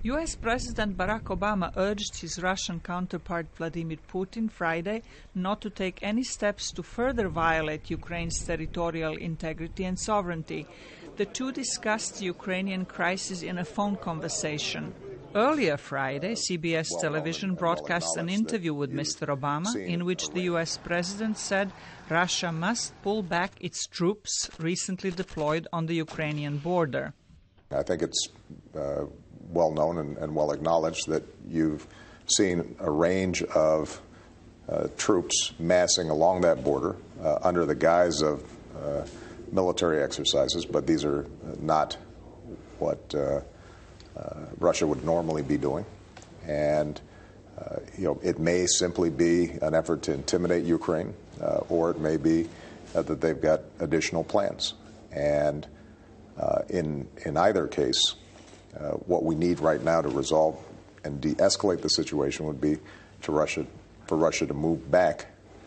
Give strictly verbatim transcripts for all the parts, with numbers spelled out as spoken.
U S President Barack Obama urged his Russian counterpart Vladimir Putin Friday not to take any steps to further violate Ukraine's territorial integrity and sovereignty. The two discussed the Ukrainian crisis in a phone conversation. Earlier Friday, C B S television broadcast an interview with Mister Obama in which the U S president said Russia must pull back its troops recently deployed on the Ukrainian border. I think it's uh, well known and, and well acknowledged that you've seen a range of uh, troops massing along that border uh, under the guise of uh, military exercises, but these are not what uh, uh, Russia would normally be doing. And uh, you know, it may simply be an effort to intimidate Ukraine, uh, or it may be uh, that they've got additional plans. And uh, in in either case, uh, what we need right now to resolve and de-escalate the situation would be to Russia, for Russia to move back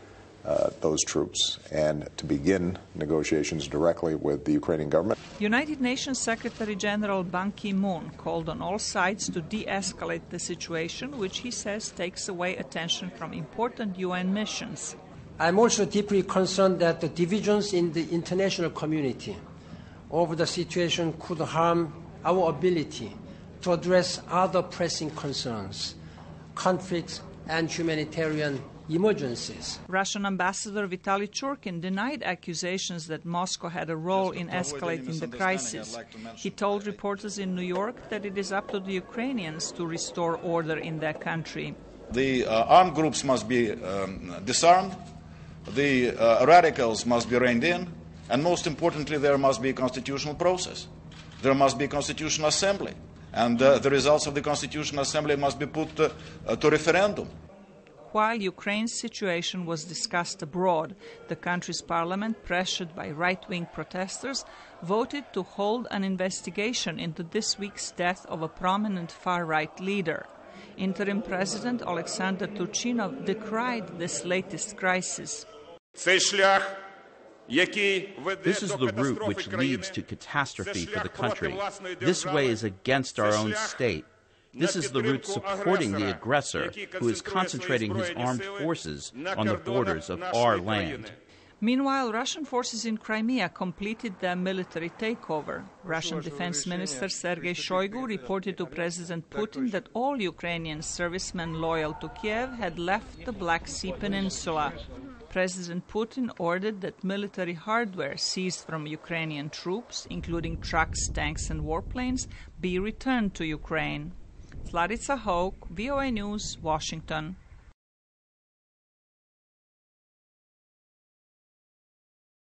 Uh, those troops and to begin negotiations directly with the Ukrainian government. United Nations Secretary General Ban Ki-moon called on all sides to de-escalate the situation, which he says takes away attention from important U N missions. I'm also deeply concerned that the divisions in the international community over the situation could harm our ability to address other pressing concerns, conflicts and humanitarian emergencies. Russian Ambassador Vitaly Churkin denied accusations that Moscow had a role in escalating the crisis. He told reporters in New York that it is up to the Ukrainians to restore order in their country. The uh, armed groups must be um, disarmed, the uh, radicals must be reined in, and most importantly, there must be a constitutional process. There must be a constitutional assembly, and uh, the results of the constitutional assembly must be put uh, uh, to referendum. While Ukraine's situation was discussed abroad, the country's parliament, pressured by right-wing protesters, voted to hold an investigation into this week's death of a prominent far-right leader. Interim President Alexander Turchinov decried this latest crisis. This is the route which leads to catastrophe for the country. This way is against our own state. This is the route supporting the aggressor who is concentrating his armed forces on the borders of our land. Meanwhile, Russian forces in Crimea completed their military takeover. Russian Defense Minister Sergei Shoigu reported to President Putin that all Ukrainian servicemen loyal to Kiev had left the Black Sea Peninsula. President Putin ordered that military hardware seized from Ukrainian troops, including trucks, tanks and warplanes, be returned to Ukraine. Sladica Hoke, V O A News, Washington.